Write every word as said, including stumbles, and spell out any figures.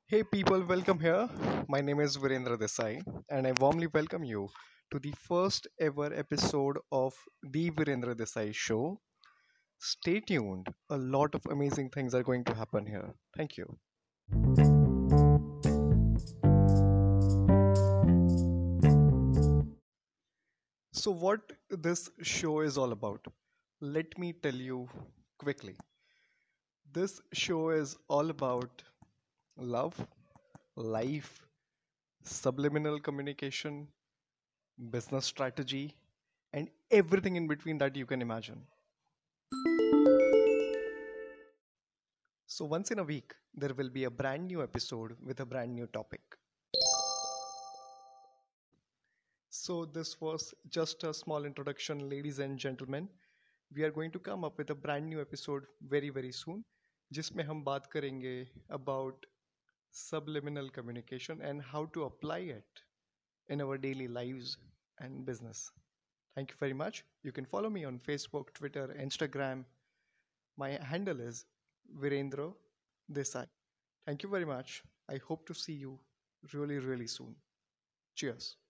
Hey people, welcome here. My name is Virendra Desai, and I warmly welcome you to the first ever episode of The Virendra Desai Show. Stay tuned, a lot of amazing things are going to happen here. Thank you. So, what this show is all about, let me tell you quickly. This show is all about love, life, subliminal communication, business strategy, and everything in between that you can imagine. So, once in a week, there will be a brand new episode with a brand new topic. So, this was just a small introduction, ladies and gentlemen. We are going to come up with a brand new episode very, very soon, जिसमें हम बात करेंगे about subliminal communication and how to apply it in our daily lives and business. Thank you very much. You can follow me on Facebook, Twitter, Instagram. My handle is Virendra Desai. Thank you very much. I hope to see you really, really soon. Cheers.